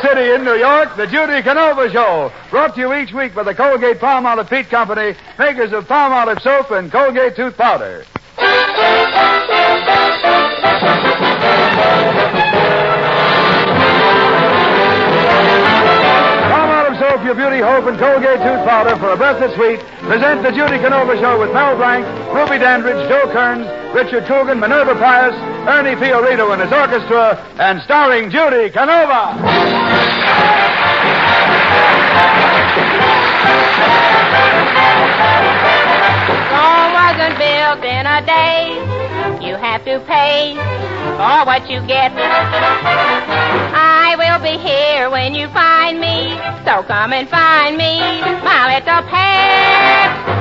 City in New York, the Judy Canova Show, brought to you each week by the Colgate-Palmolive Peet Company, makers of Palmolive soap and Colgate tooth powder. Palmolive soap, your beauty, hope, and Colgate tooth powder for a breath that's sweet present the Judy Canova Show with Mel Blanc, Ruby Dandridge, Joe Kearns, Richard Coogan, Minerva Pius, Ernie Fiorito and his orchestra, and starring Judy Canova. Rome wasn't built in a day. You have to pay for what you get. I will be here when you find me, so come and find me, my little pet.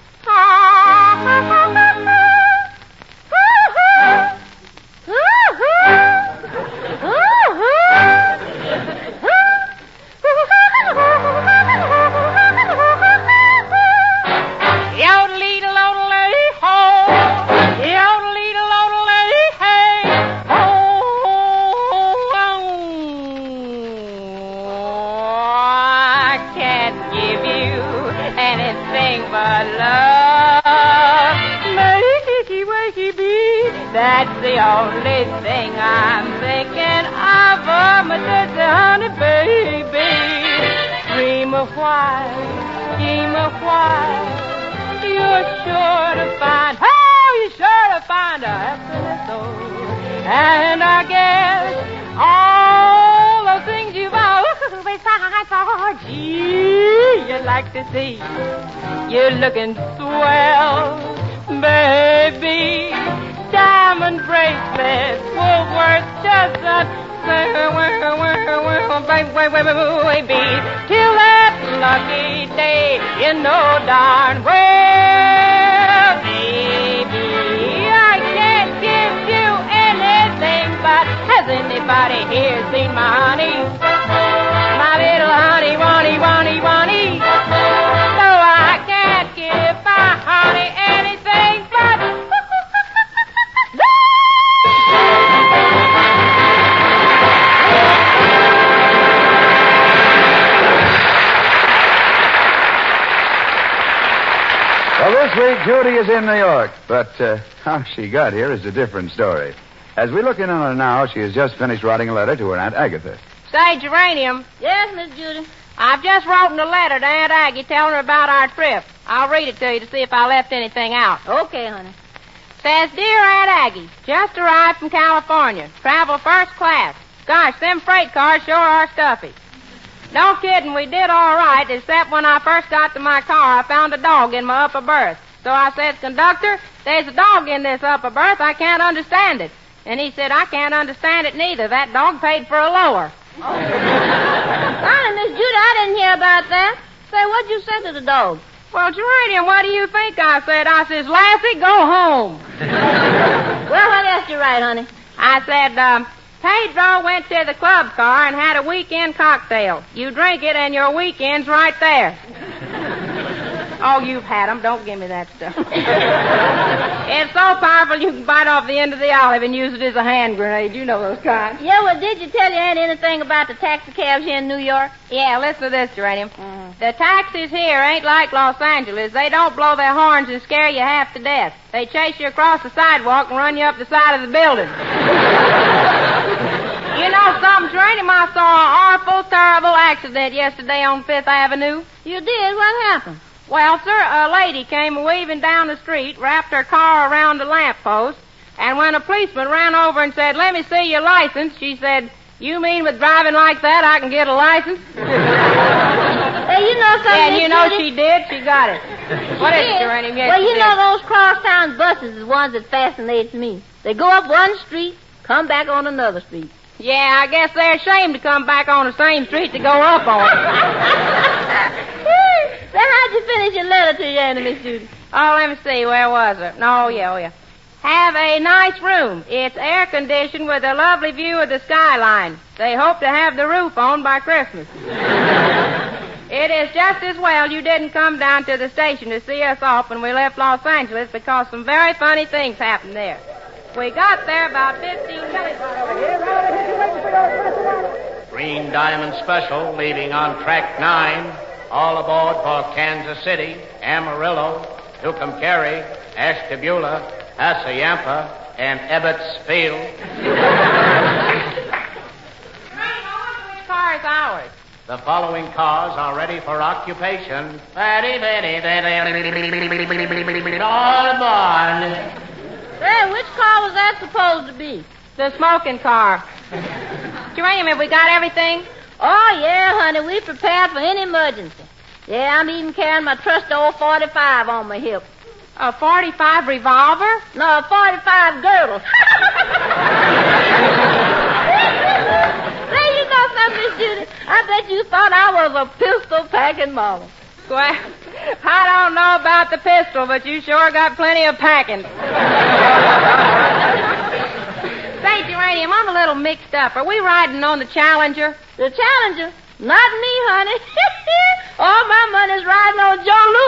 That's the only thing I'm thinking of, my dirty honey baby. Dream of why, scheme of why, you're sure to find, you're sure to find a happiness soul. And I guess all the things you've always tried for, gee, you'd like to see. You're looking swell, baby. Diamond bracelets, Woolworth chestnut, baby, till that lucky day, you know darn well, baby, I can't give you anything, but has anybody here seen my honey? My little honey, wani, wani, wani. No, I can't give my honey anything but This week, Judy is in New York, but how she got here is a different story. As we look in on her now, she has just finished writing a letter to her Aunt Agatha. Say, Geranium. Yes, Miss Judy. I've just written a letter to Aunt Aggie telling her about our trip. I'll read it to you to see if I left anything out. Okay, honey. Says, Dear Aunt Aggie, just arrived from California. Travel first class. Gosh, them freight cars sure are stuffy. No kidding, we did all right, except when I first got to my car, I found a dog in my upper berth. So I said, Conductor, there's a dog in this upper berth. I can't understand it. And he said, I can't understand it neither. That dog paid for a lower. Honey, Miss Judy, I didn't hear about that. Say, what'd you say to the dog? Well, Geranium, what do you think I said? I says, Lassie, go home. Well, what else you write, honey? I said, Pedro went to the club car and had a weekend cocktail. You drink it and your weekend's right there. Oh, you've had them. Don't give me that stuff. It's so powerful you can bite off the end of the olive and use it as a hand grenade. You know those kinds. Yeah, well, did you tell your aunt anything about the taxi cabs here in New York? Yeah, listen to this, Geranium. The taxis here ain't like Los Angeles. They don't blow their horns and scare you half to death. They chase you across the sidewalk and run you up the side of the building. You know something, Geranium? I saw an awful, terrible accident yesterday on Fifth Avenue. You did? What happened? Well, sir, a lady came weaving down the street, wrapped her car around a lamppost, and when a policeman ran over and said, let me see your license, she said, you mean with driving like that I can get a license? Hey, you know something? And you know she did? She got it. What is it, Geranium? Yes, well, you she know did. those crosstown buses is ones that fascinates me. They go up one street, come back on another street. Yeah, I guess they're ashamed to come back on the same street to go up on. So how'd you finish your letter to your Aunt Miss Judy? Oh, let me see. Where was it? Oh, yeah. Have a nice room. It's air-conditioned with a lovely view of the skyline. They hope to have the roof on by Christmas. It is just as well you didn't come down to the station to see us off when we left Los Angeles because some very funny things happened there. We got there about 15 minutes. Green Diamond Special leaving on track 9. All aboard for Kansas City, Amarillo, Tucumcari, Ashtabula, Hassayampa, and Ebbets Field. Which car is ours? The following cars are ready for occupation. All aboard. Say, which car was that supposed to be? The smoking car. Geranium, have we got everything? Oh, yeah, honey. We prepared for any emergency. Yeah, I'm even carrying my trusty old 45 on my hip. A 45 revolver? No, 45 girdle. Say, you know something, Miss Judy? I bet you thought I was a pistol-packing mama. Well, I don't know about the pistol, but you sure got plenty of packing. Say, Geranium, I'm a little mixed up. Are we riding on the Challenger? The Challenger? Not me, honey. All my money's riding on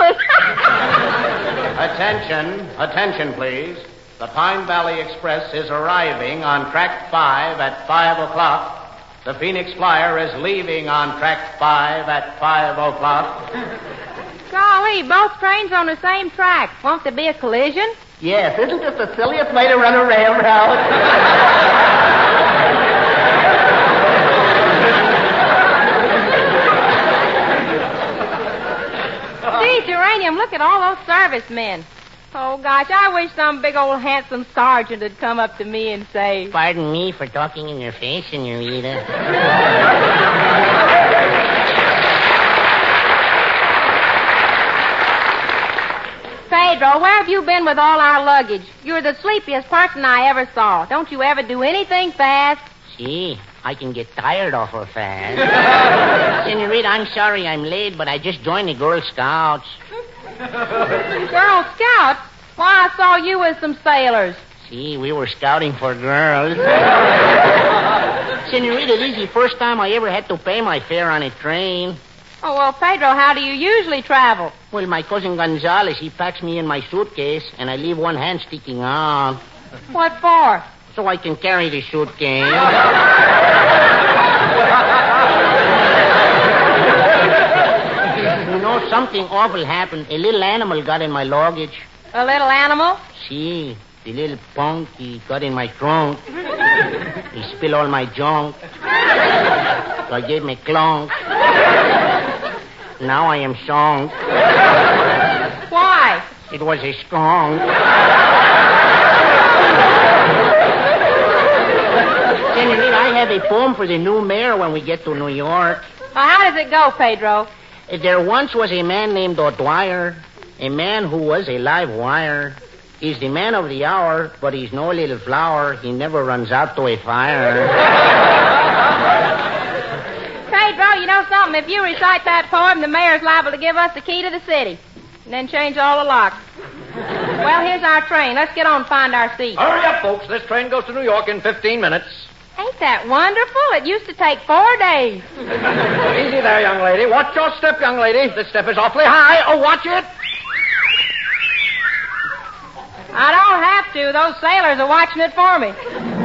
Joe Louis. Attention, please. The Pine Valley Express is arriving on track 5 at 5 o'clock. The Phoenix Flyer is leaving on track 5 at 5 o'clock. Golly, both trains on the same track. Won't there be a collision? Yes, isn't this the silliest way to run a railroad? Gee, Geranium, look at all those servicemen. Oh, gosh, I wish some big old handsome sergeant had come up to me and say... Pardon me for talking in your face, Senorita. Pedro, where have you been with all our luggage? You're the sleepiest person I ever saw. Don't you ever do anything fast? Gee, I can get tired awful fast. Senorita, I'm sorry I'm late, but I just joined the Girl Scouts. Girl Scouts? Why, I saw you with some sailors. See, we were scouting for girls. Senorita, this is the first time I ever had to pay my fare on a train. Oh, well, Pedro, how do you usually travel? Well, my cousin Gonzales, he packs me in my suitcase, and I leave one hand sticking out. What for? So I can carry the suitcase. You know, something awful happened. A little animal got in my luggage. A little animal? See, the little punk, he got in my trunk. He spilled all my junk. So I gave him a clunk. Now I am song. Why? It was a strong. Senorita, I have a poem for the new mayor when we get to New York. Well, how does it go, Pedro? There once was a man named O'Dwyer, a man who was a live wire. He's the man of the hour, but he's no little flower. He never runs out to a fire. Pedro, you know something? If you recite that poem, the mayor's liable to give us the key to the city. And then change all the locks. Well, here's our train. Let's get on and find our seats. Hurry up, folks. This train goes to New York in 15 minutes. Ain't that wonderful? It used to take 4 days. Easy there, young lady. Watch your step, young lady. This step is awfully high. Oh, watch it. I don't have to. Those sailors are watching it for me.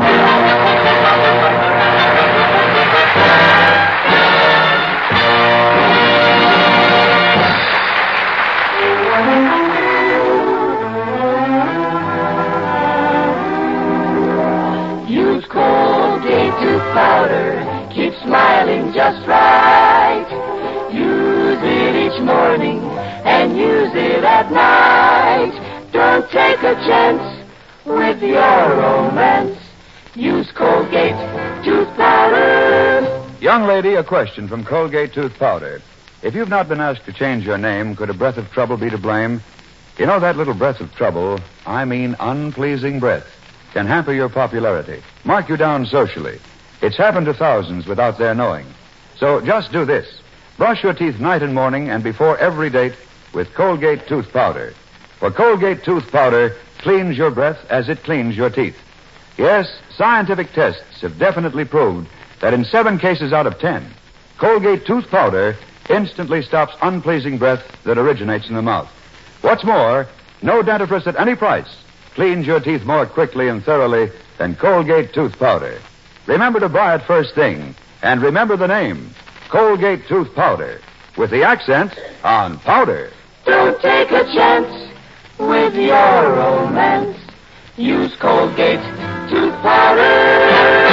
Use Colgate tooth powder. Keep smiling just right. Use it each morning and use it at night. Don't take a chance with your romance. Use Colgate tooth powder. Young lady, a question from Colgate Tooth Powder. If you've not been asked to change your name, could a breath of trouble be to blame? You know that little breath of trouble, I mean unpleasing breath, can hamper your popularity, mark you down socially. It's happened to thousands without their knowing. So just do this. Brush your teeth night and morning and before every date with Colgate Tooth Powder. For Colgate Tooth Powder cleans your breath as it cleans your teeth. Yes, scientific tests have definitely proved that in 7 cases out of 10, Colgate Tooth Powder instantly stops unpleasing breath that originates in the mouth. What's more, no dentifrice at any price cleans your teeth more quickly and thoroughly than Colgate Tooth Powder. Remember to buy it first thing And remember the name, Colgate Tooth Powder, with the accent on powder. Don't take a chance with your romance. Use Colgate Tooth Powder.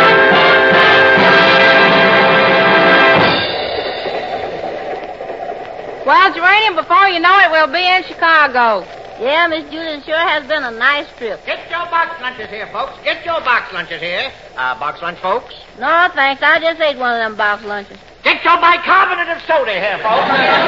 Well, Geranium, before you know it, we'll be in Chicago. Yeah, Miss Judy, it sure has been a nice trip. Get your box lunches here, folks. Get your box lunches here. Box lunch, folks. No, thanks. I just ate one of them box lunches. Get your bicarbonate of soda here, folks.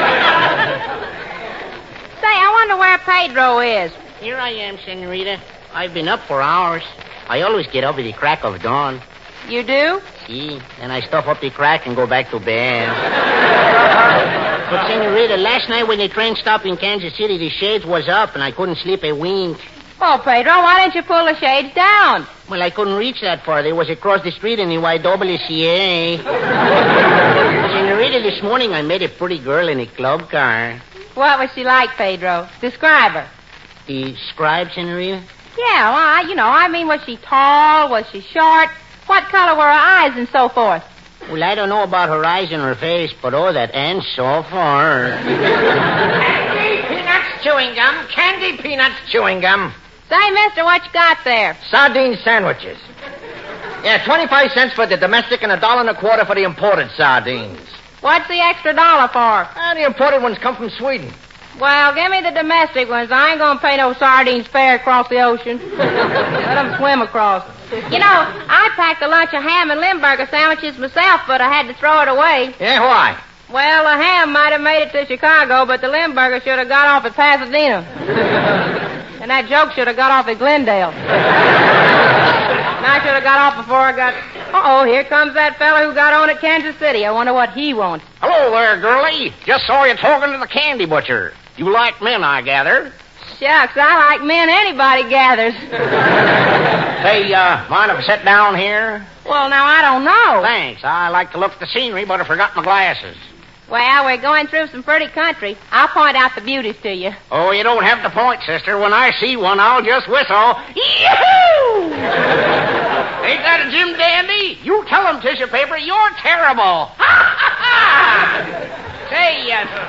Say, I wonder where Pedro is. Here I am, Senorita. I've been up for hours. I always get up at the crack of dawn. You do? See, then I stuff up the crack and go back to bed. But, Senorita, last night when the train stopped in Kansas City, the shades was up and I couldn't sleep a wink. Oh, Pedro, why didn't you pull the shades down? Well, I couldn't reach that far. They was across the street in the YWCA. Senorita, this morning I met a pretty girl in a club car. What was she like, Pedro? Describe her. Describe, Senorita? Yeah, well, I mean, was she tall? Was she short? What color were her eyes and so forth? Well, I don't know about her eyes and her face, but that and so far. Candy peanuts chewing gum. Candy peanuts chewing gum. Say, mister, what you got there? Sardine sandwiches. Yeah, 25 cents for the domestic and $1.25 for the imported sardines. What's the extra $1 for? The imported ones come from Sweden. Well, give me the domestic ones. I ain't gonna pay no sardines fare across the ocean. Let them swim across. You know, I packed a lunch of ham and Limburger sandwiches myself, but I had to throw it away. Yeah, why? Well, the ham might have made it to Chicago, but the Limburger should have got off at Pasadena. And that joke should have got off at Glendale. And I should have got off before I got... Uh-oh, here comes that fella who got on at Kansas City. I wonder what he wants. Hello there, girlie. Just saw you talking to the candy butcher. You like men, I gather. Shucks, I like men anybody gathers. Say, mind if I sit down here? Well, now, I don't know. Thanks. I like to look at the scenery, but I forgot my glasses. Well, we're going through some pretty country. I'll point out the beauties to you. Oh, you don't have to point, sister. When I see one, I'll just whistle. Yahoo! Ain't that a Jim Dandy? You tell him, tissue paper, you're terrible. Ha, ha, ha! Say,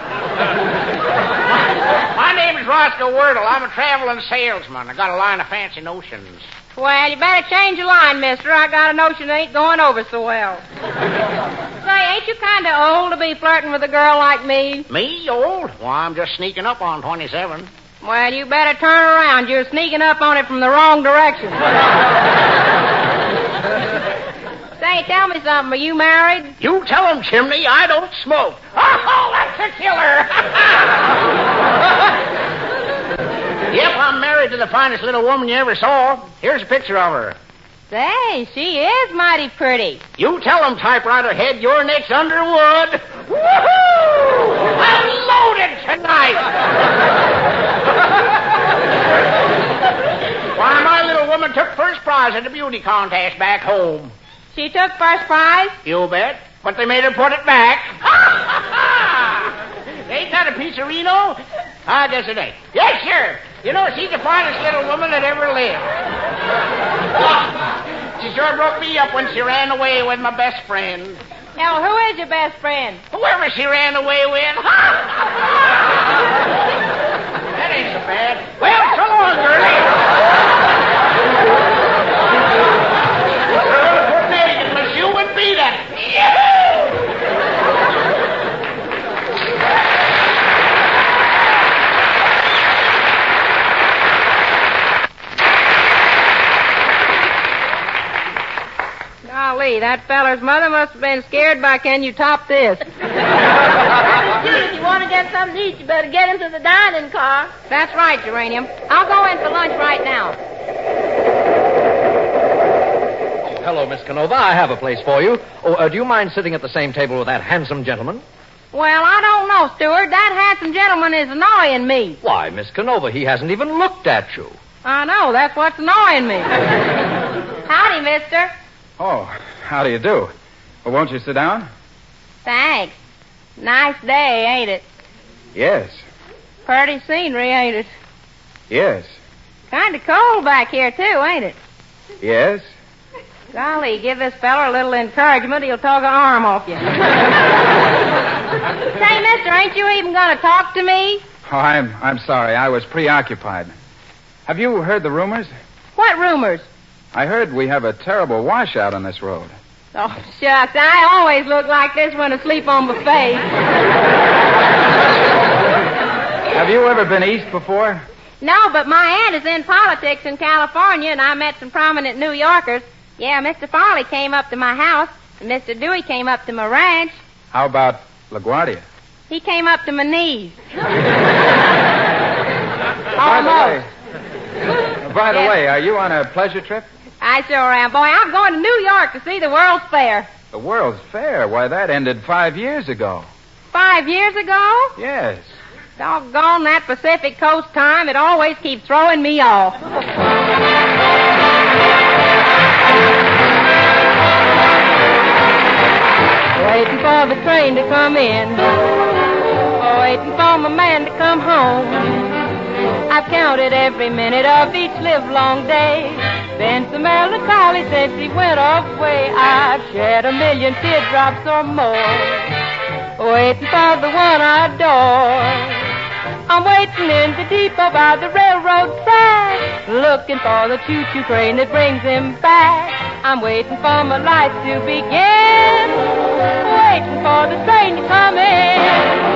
my name is Roscoe Wordle. I'm a traveling salesman. I got a line of fancy notions. Well, you better change your line, mister. I got a notion that ain't going over so well. Say, ain't you kind of old to be flirting with a girl like me? Me, old? Well, I'm just sneaking up on 27. Well, you better turn around. You're sneaking up on it from the wrong direction. Say, tell me something. Are you married? You tell him, Chimney, I don't smoke. Oh, that's a killer. Yep, I'm married to the finest little woman you ever saw. Here's a picture of her. Say, she is mighty pretty. You tell him, typewriter head, you're next Underwood. Woohoo! I'm loaded tonight. Why, my little woman took first prize at the beauty contest back home. She took first prize? You bet. But they made her put it back. Ain't that a piece of Reno? I guess it ain't. Yes, sir. You know, she's the finest little woman that ever lived. She sure broke me up when she ran away with my best friend. Now, who is your best friend? Whoever she ran away with. That ain't so bad. Well, so long, girlie. Put nails in my shoe and beat it. Golly, that feller's mother must have been scared by Can You Top This? If you want to get something to eat, you better get into the dining car. That's right, Geranium. I'll go in for lunch right now. Hello, Miss Canova. I have a place for you. Oh, do you mind sitting at the same table with that handsome gentleman? Well, I don't know, Stewart. That handsome gentleman is annoying me. Why, Miss Canova, he hasn't even looked at you. I know. That's what's annoying me. Howdy, mister. Oh, how do you do? Well, won't you sit down? Thanks. Nice day, ain't it? Yes. Pretty scenery, ain't it? Yes. Kind of cold back here, too, ain't it? Yes. Golly, give this fella a little encouragement, he'll talk an arm off you. Say, mister, ain't you even going to talk to me? Oh, I'm sorry. I was preoccupied. Have you heard the rumors? What rumors? I heard we have a terrible washout on this road. Oh, shucks, I always look like this when asleep on my face. Have you ever been east before? No, but my aunt is in politics in California, and I met some prominent New Yorkers. Yeah, Mr. Farley came up to my house, and Mr. Dewey came up to my ranch. How about LaGuardia? He came up to my knees. By the way, are you on a pleasure trip? I sure am. Boy, I'm going to New York to see the World's Fair. The World's Fair? Why, that ended 5 years ago. 5 years ago? Yes. Doggone that Pacific Coast time. It always keeps throwing me off. Waiting for the train to come in. Waiting for my man to come home. I've counted every minute of each livelong day. Been so melancholy since he went away. I've shed 1,000,000 teardrops or more. Waiting for the one I adore. I'm waiting in the depot by the railroad track, looking for the choo-choo train that brings him back. I'm waiting for my life to begin, waiting for the train to come in.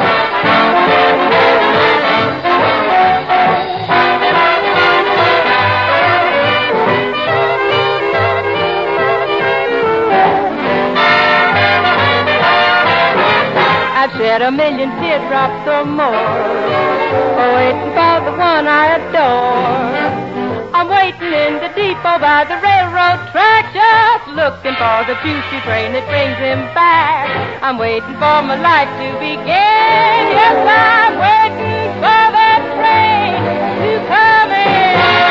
I've shed 1,000,000 teardrops or more, waiting for the one I adore. I'm waiting in the depot by the railroad track, just looking for the choo-choo train that brings him back. I'm waiting for my life to begin. Yes, I'm waiting for that train to come in.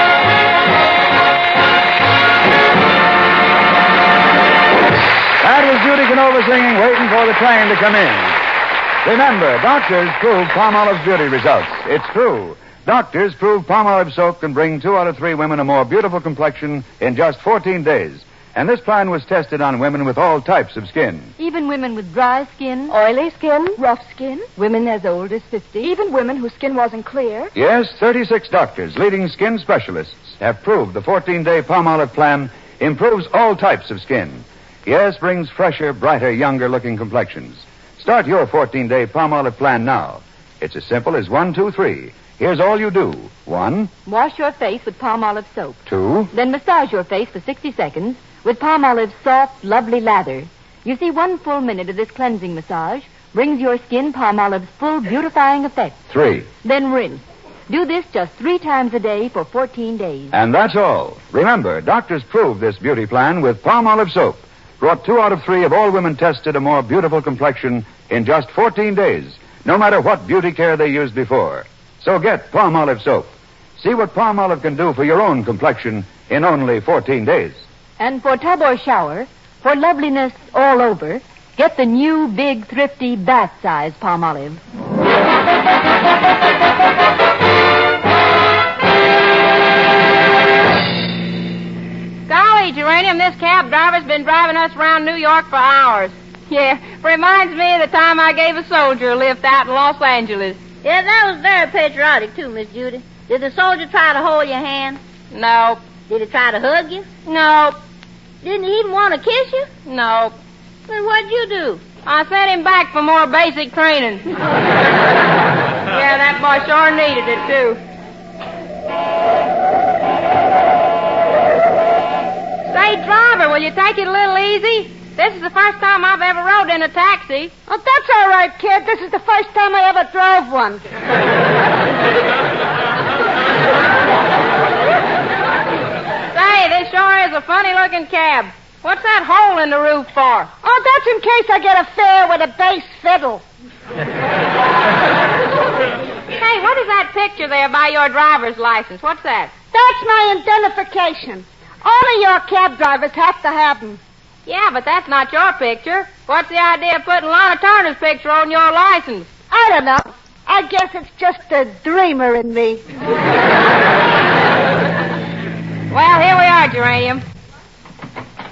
That was Judy Canova singing Waiting for the Train to Come In. Remember, doctors prove Palmolive's beauty results. It's true. Doctors prove Palmolive soap can bring 2 out of 3 women a more beautiful complexion in just 14 days. And this plan was tested on women with all types of skin. Even women with dry skin, oily skin, rough skin, women as old as 50, even women whose skin wasn't clear. Yes, 36 doctors, leading skin specialists, have proved the 14-day Palmolive plan improves all types of skin. Yes, brings fresher, brighter, younger-looking complexions. Start your 14-day Palmolive plan now. It's as simple as 1, 2, 3. Here's all you do. 1. Wash your face with Palmolive soap. 2. Then massage your face for 60 seconds with Palmolive's soft, lovely lather. You see, 1 full minute of this cleansing massage brings your skin Palmolive's full beautifying effect. 3. Then rinse. Do this just 3 times a day for 14 days. And that's all. Remember, doctors proved this beauty plan with Palmolive soap. Brought 2 out of 3 of all women tested a more beautiful complexion in just 14 days, no matter what beauty care they used before. So get Palmolive soap. See what Palmolive can do for your own complexion in only 14 days. And for tub or shower, for loveliness all over, get the new, big, thrifty, bath-size Palmolive. Golly, Geranium, this cab driver's been driving us around New York for hours. Yeah, reminds me of the time I gave a soldier a lift out in Los Angeles. Yeah, that was very patriotic, too, Miss Judy. Did the soldier try to hold your hand? Nope. Did he try to hug you? Nope. Didn't he even want to kiss you? Nope. Then what'd you do? I sent him back for more basic training. Yeah, that boy sure needed it, too. Say, driver, will you take it a little easy? This is the first time I've ever rode in a taxi. Oh, that's all right, kid. This is the first time I ever drove one. Say, this sure is a funny-looking cab. What's that hole in the roof for? Oh, that's in case I get a fare with a bass fiddle. Hey, what is that picture there by your driver's license? What's that? That's my identification. Only your cab drivers have to have them. Yeah, but that's not your picture. What's the idea of putting Lana Turner's picture on your license? I don't know. I guess it's just a dreamer in me. Well, here we are, Geranium.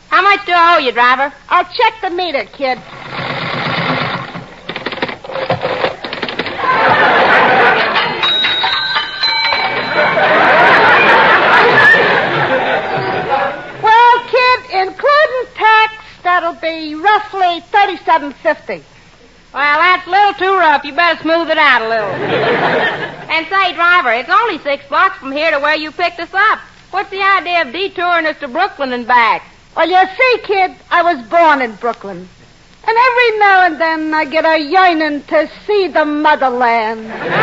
How much do I owe you, driver? I'll check the meter, kid. Well, kid, including tax, that'll be roughly $37.50. Well, that's a little too rough. You better smooth it out a little. And say, driver, it's only 6 blocks from here to where you picked us up. What's the idea of detouring us to Brooklyn and back? Well, you see, kid, I was born in Brooklyn. And every now and then I get a yearning to see the motherland.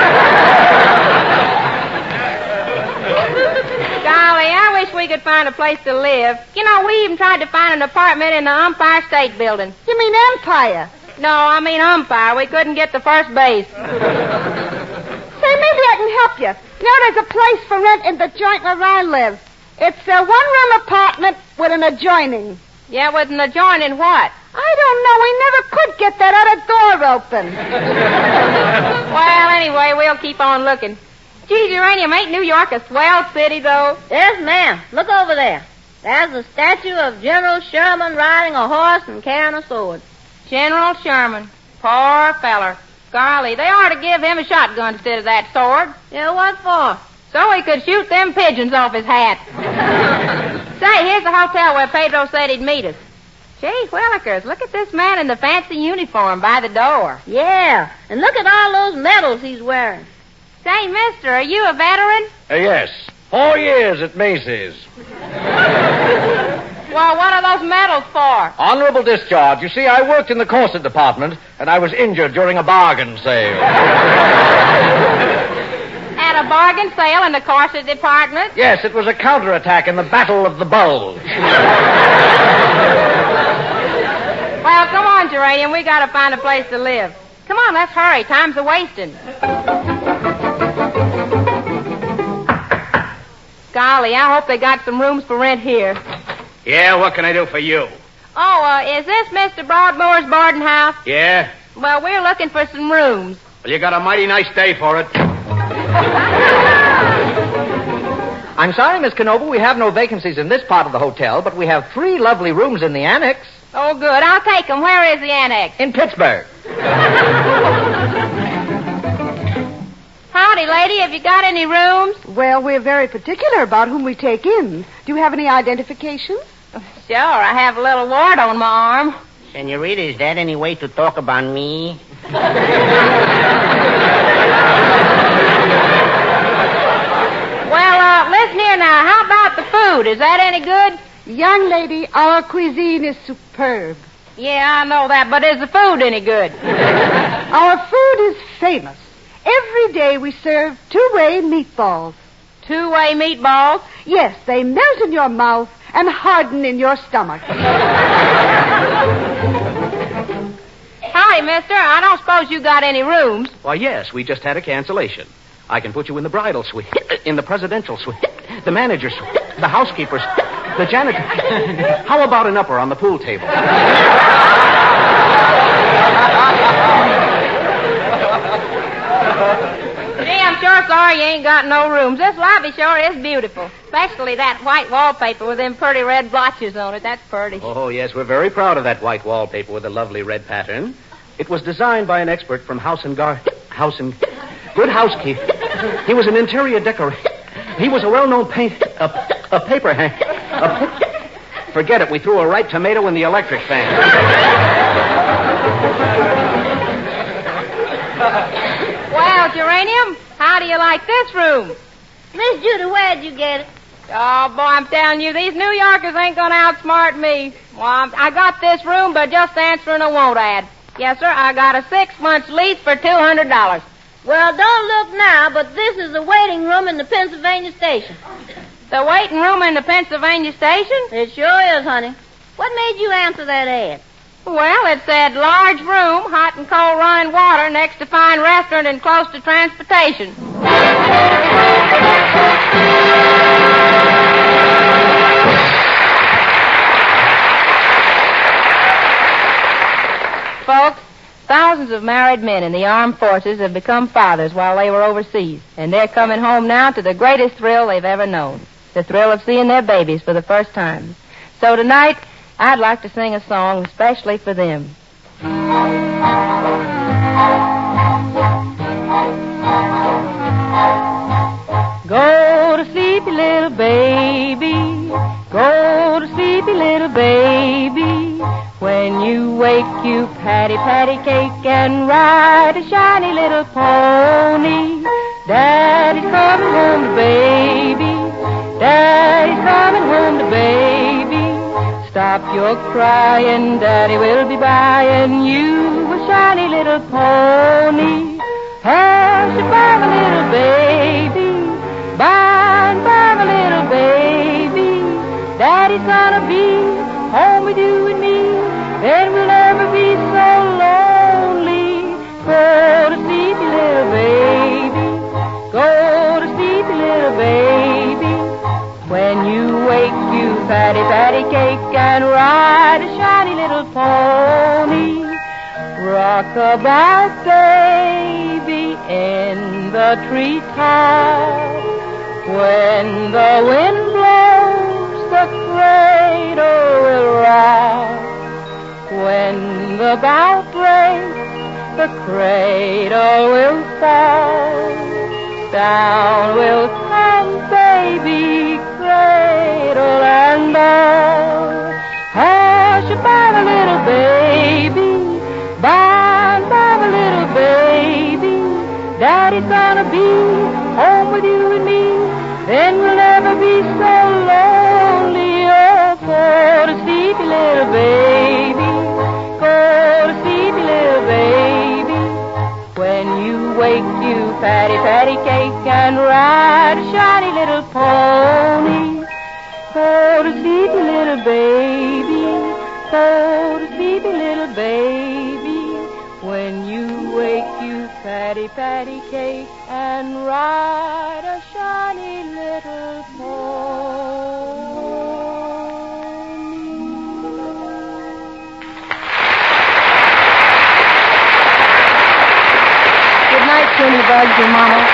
Golly, I wish we could find a place to live. You know, we even tried to find an apartment in the Umpire State Building. You mean Empire? No, I mean umpire. We couldn't get to first base. Say, maybe I can help you. You know, there's a place for rent in the joint where I live. It's a one-room apartment with an adjoining. Yeah, with an adjoining what? I don't know. We never could get that other door open. Well, anyway, we'll keep on looking. Gee, Uranium, ain't New York a swell city, though? Yes, ma'am. Look over there. There's a statue of General Sherman riding a horse and carrying a sword. General Sherman. Poor feller. Golly, they ought to give him a shotgun instead of that sword. Yeah, what for? So he could shoot them pigeons off his hat. Say, here's the hotel where Pedro said he'd meet us. Gee, Willikers, look at this man in the fancy uniform by the door. Yeah, and look at all those medals he's wearing. Say, mister, are you a veteran? Yes. 4 years at Macy's. Well, what are those medals for? Honorable discharge. You see, I worked in the corset department, and I was injured during a bargain sale. At a bargain sale in the corset department? Yes, it was a counterattack in the Battle of the Bulge. Well, come on, Geranium. We got to find a place to live. Come on, let's hurry. Time's a-wasting. Golly, I hope they got some rooms for rent here. Yeah, what can I do for you? Oh, is this Mr. Broadmoor's boarding house? Yeah? Well, we're looking for some rooms. Well, you got a mighty nice day for it. I'm sorry, Miss Canova, we have no vacancies in this part of the hotel, but we have 3 lovely rooms in the annex. Oh, good. I'll take them. Where is the annex? In Pittsburgh. Howdy, lady. Have you got any rooms? Well, we're very particular about whom we take in. Do you have any identification? Sure. I have a little wart on my arm. Senorita, is that any way to talk about me? Well, listen here now. How about the food? Is that any good? Young lady, our cuisine is superb. Yeah, I know that, but is the food any good? Our food is famous. Every day we serve 2-way meatballs. 2-way meatballs? Yes, they melt in your mouth and harden in your stomach. Hi, mister. I don't suppose you got any rooms. Why, yes, we just had a cancellation. I can put you in the bridal suite, in the presidential suite, the manager's suite, the housekeeper's suite, the janitor. How about an upper on the pool table? Gee, I'm sure sorry you ain't got no rooms. This lobby sure is beautiful. Especially that white wallpaper with them pretty red blotches on it. That's pretty. Oh, yes, we're very proud of that white wallpaper with the lovely red pattern. It was designed by an expert from Good Housekeeping. He was an interior decorator. He was a well-known a paper hanger. Forget it. We threw a ripe tomato in the electric fan. Well, Geranium, how do you like this room? Miss Judy, where'd you get it? Oh, boy, I'm telling you, these New Yorkers ain't gonna outsmart me. Well, I got this room, but just answering a won't ad. Yes, sir, I got a 6-month lease for $200. Well, don't look now, but this is the waiting room in the Pennsylvania station. The waiting room in the Pennsylvania station? It sure is, honey. What made you answer that ad? Well, it said large room, hot and cold running water, next to fine restaurant and close to transportation. Folks, thousands of married men in the armed forces have become fathers while they were overseas, and they're coming home now to the greatest thrill they've ever known, the thrill of seeing their babies for the first time. So tonight, I'd like to sing a song especially for them. Go to sleepy little baby, go to sleepy little baby. When you wake, you patty cake and ride a shiny little pony. Daddy's coming home to baby, Daddy's coming home to baby. Stop your crying, Daddy will be buying you a shiny little pony. Hush, by my little baby, by my little baby. Daddy's gonna be home with you and me, then we'll never be so lonely. Go to sleepy little baby, go to sleepy little baby. When you wake, you patty cake and ride a shiny little pony. Rock-a-bye, baby, in the treetop. When the wind blows, the cradle will rock. When the bough breaks, the cradle will fall. Down will come baby, cradle and all. Hush, by the little baby, by the little baby. Daddy's gonna be home with you and me, then we'll never be so lonely. Oh, go to sleepy little baby, go to sleepy little baby. When you wake, you patty cake and ride a shiny little pony. Go to sleepy little baby, go to sleepy little baby. When you wake, you patty cake and ride a shiny little pony. Good night, Jimmy Bugs and Mama.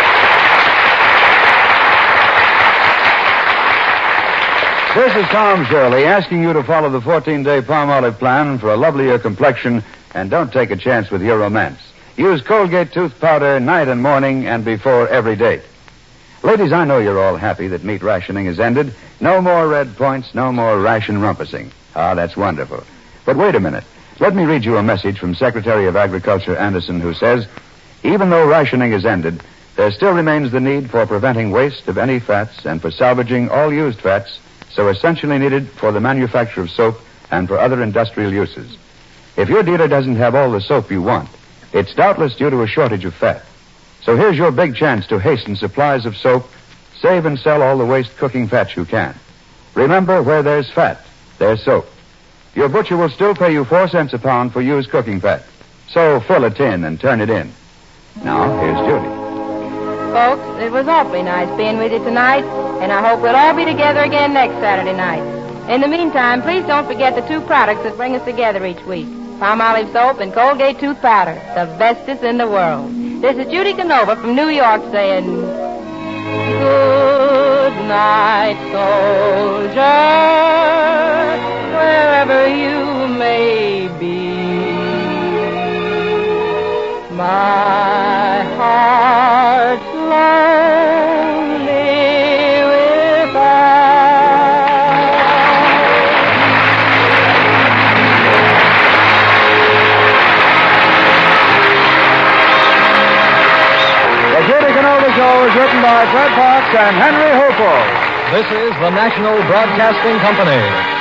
This is Tom Shirley asking you to follow the 14-day Palmolive plan for a lovelier complexion, and don't take a chance with your romance. Use Colgate tooth powder night and morning and before every date. Ladies, I know you're all happy that meat rationing has ended. No more red points, no more ration rumpusing. Ah, that's wonderful. But wait a minute. Let me read you a message from Secretary of Agriculture Anderson, who says, even though rationing is ended, there still remains the need for preventing waste of any fats and for salvaging all used fats so essentially needed for the manufacture of soap and for other industrial uses. If your dealer doesn't have all the soap you want, it's doubtless due to a shortage of fat. So here's your big chance to hasten supplies of soap, save and sell all the waste cooking fats you can. Remember, where there's fat, there's soap. Your butcher will still pay you 4 cents a pound for used cooking fat. So fill a tin and turn it in. Now, here's Judy. Folks, it was awfully nice being with you tonight, and I hope we'll all be together again next Saturday night. In the meantime, please don't forget the 2 products that bring us together each week. Palmolive soap and Colgate tooth powder, the bestest in the world. This is Judy Canova from New York saying, good night, soldier, wherever you may be. My heart's lonely without. The Judy Canova Show is written by Fred Fox and Henry Hopewell. This is the National Broadcasting Company.